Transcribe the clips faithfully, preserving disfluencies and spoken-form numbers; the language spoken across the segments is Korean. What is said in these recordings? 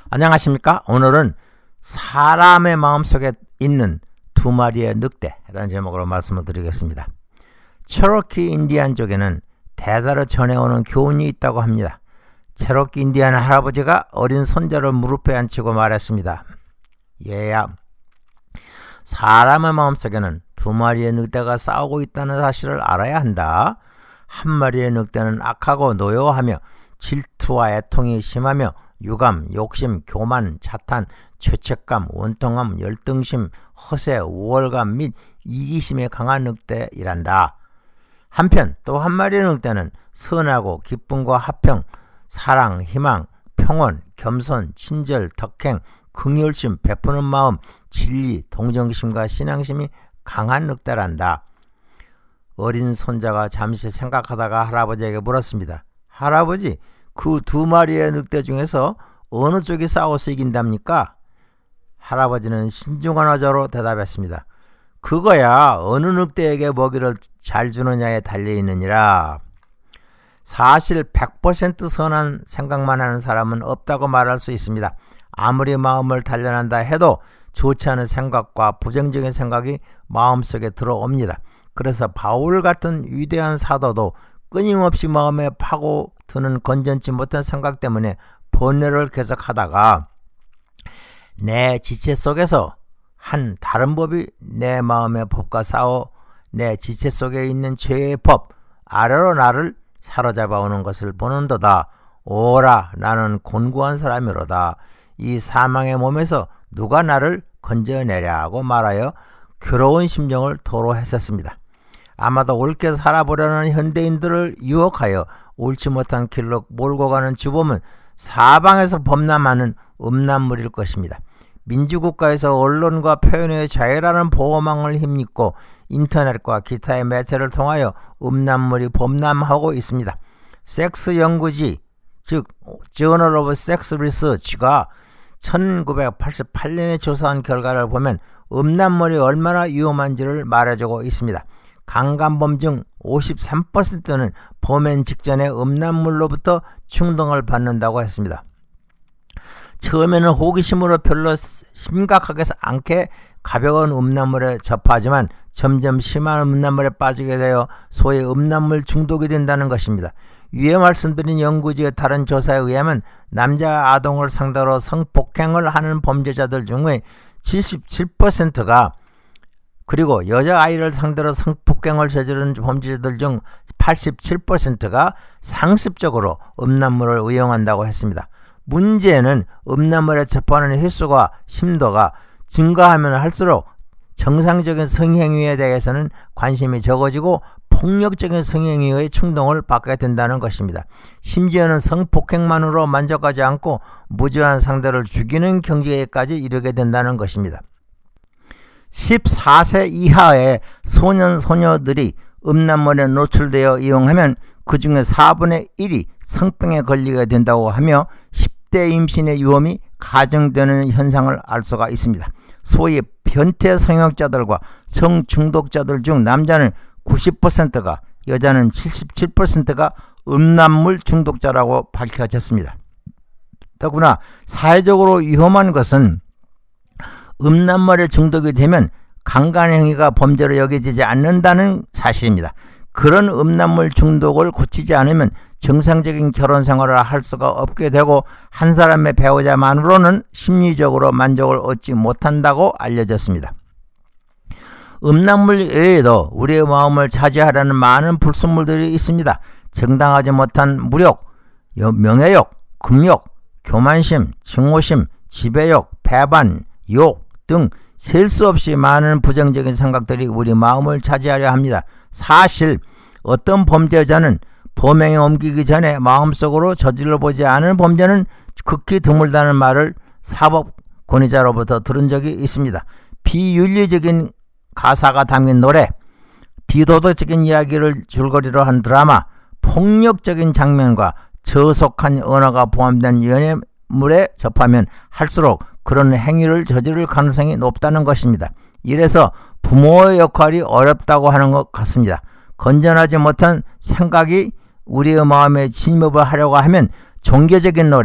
안녕하십니까? 오늘은 사람의 마음속에 있는 두 마리의 늑대라는 제목으로 말씀을 드리겠습니다. 체로키 인디안족에는 대대로 전해오는 교훈이 있다고 합니다. 체로키 인디안 할아버지가 어린 손자를 무릎에 앉히고 말했습니다. 얘야, 사람의 마음속에는 두 마리의 늑대가 싸우고 있다는 사실을 알아야 한다. 한 마리의 늑대는 악하고 노여워하며 질투와 애통이 심하며 유감, 욕심, 교만, 자탄, 죄책감, 원통함, 열등심, 허세, 우월감 및 이기심에 강한 늑대이란다. 한편 또 한 마리의 늑대는 선하고 기쁨과 화평, 사랑, 희망, 평온, 겸손, 친절, 덕행, 긍휼심, 베푸는 마음, 진리, 동정심과 신앙심이 강한 늑대란다. 어린 손자가 잠시 생각하다가 할아버지에게 물었습니다. 할아버지, 그 두 마리의 늑대 중에서 어느 쪽이 싸워서 이긴답니까? 할아버지는 신중한 어조로 대답했습니다. 그거야 어느 늑대에게 먹이를 잘 주느냐에 달려있느니라. 사실 백 퍼센트 선한 생각만 하는 사람은 없다고 말할 수 있습니다. 아무리 마음을 단련한다 해도 좋지 않은 생각과 부정적인 생각이 마음속에 들어옵니다. 그래서 바울 같은 위대한 사도도 끊임없이 마음에 파고드는 건전치 못한 생각 때문에 번뇌를 계속하다가 내 지체 속에서 한 다른 법이 내 마음의 법과 싸워 내 지체 속에 있는 죄의 법 아래로 나를 사로잡아 오는 것을 보는도다. 오라, 나는 곤고한 사람이로다. 이 사망의 몸에서 누가 나를 건져내랴고 말하여 괴로운 심정을 토로했었습니다. 아마도 옳게 살아보려는 현대인들을 유혹하여 옳지 못한 길로 몰고 가는 주범은 사방에서 범람하는 음란물일 것입니다. 민주국가에서 언론과 표현의 자유라는 보호망을 힘입고 인터넷과 기타의 매체를 통하여 음란물이 범람하고 있습니다. 섹스 연구지, 즉 Journal of Sex Research가 천구백팔십팔 년에 조사한 결과를 보면 음란물이 얼마나 위험한지를 말해주고 있습니다. 강간범 중 오십삼 퍼센트는 범행 직전에 음란물로부터 충동을 받는다고 했습니다. 처음에는 호기심으로 별로 심각하게 않게 가벼운 음란물에 접하지만 점점 심한 음란물에 빠지게 되어 소위 음란물 중독이 된다는 것입니다. 위에 말씀드린 연구지의 다른 조사에 의하면 남자 아동을 상대로 성폭행을 하는 범죄자들 중에 칠십칠 퍼센트가 그리고 여자아이를 상대로 성폭행을 저지른 범죄자들 중 팔십칠 퍼센트가 상습적으로 음란물을 의용한다고 했습니다. 문제는 음란물에 접하는 횟수가 심도가 증가하면 할수록 정상적인 성행위에 대해서는 관심이 적어지고 폭력적인 성행위의 충동을 받게 된다는 것입니다. 심지어는 성폭행만으로 만족하지 않고 무죄한 상대를 죽이는 경지에까지 이르게 된다는 것입니다. 십사 세 이하의 소년 소녀들이 음란물에 노출되어 이용하면 그 중에 사분의 일이 성병에 걸리게 된다고 하며 십 대 임신의 위험이 가정되는 현상을 알 수가 있습니다. 소위 변태 성역자들과 성중독자들 중 남자는 구십 퍼센트가 여자는 칠십칠 퍼센트가 음란물 중독자라고 밝혀졌습니다. 더구나 사회적으로 위험한 것은 음란물에 중독이 되면 강간 행위가 범죄로 여겨지지 않는다는 사실입니다. 그런 음란물 중독을 고치지 않으면 정상적인 결혼 생활을 할 수가 없게 되고 한 사람의 배우자만으로는 심리적으로 만족을 얻지 못한다고 알려졌습니다. 음란물 외에도 우리의 마음을 차지하려는 많은 불순물들이 있습니다. 정당하지 못한 무력, 명예욕, 금욕, 교만심, 증오심, 지배욕, 배반, 욕 등 셀 수 없이 많은 부정적인 생각들이 우리 마음을 차지하려 합니다. 사실 어떤 범죄자는 범행에 옮기기 전에 마음속으로 저질러 보지 않은 범죄는 극히 드물다는 말을 사법 권위자로부터 들은 적이 있습니다. 비윤리적인 가사가 담긴 노래, 비도덕적인 이야기를 줄거리로 한 드라마, 폭력적인 장면과 저속한 언어가 포함된 연예물에 접하면 할수록 그런 행위를 저지를 가능성이 높다는 것입니다. 이래서 부모의 역할이 어렵다고 하는 것 같습니다. 건전하지 못한 생각이 우리의 마음에 침입을 하려고 하면 종교적인 노래,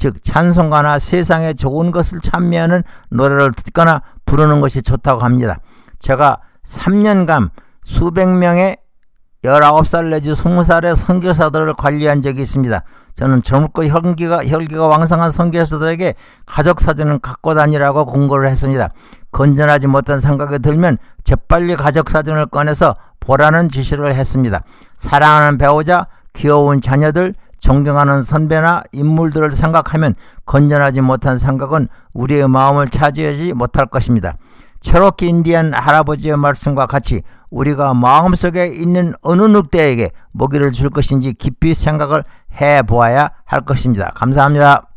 즉 찬송가나 세상에 좋은 것을 찬미하는 노래를 듣거나 부르는 것이 좋다고 합니다. 제가 삼 년간 수백 명의 열아홉 살 내지 스무 살의 선교사들을 관리한 적이 있습니다. 저는 젊고 혈기가, 혈기가 왕성한 선교사들에게 가족사진을 갖고 다니라고 공고를 했습니다. 건전하지 못한 생각이 들면 재빨리 가족사진을 꺼내서 보라는 지시를 했습니다. 사랑하는 배우자, 귀여운 자녀들, 존경하는 선배나 인물들을 생각하면 건전하지 못한 생각은 우리의 마음을 차지하지 못할 것입니다. 체로키 인디안 할아버지의 말씀과 같이 우리가 마음속에 있는 어느 늑대에게 먹이를 줄 것인지 깊이 생각을 해보아야 할 것입니다. 감사합니다.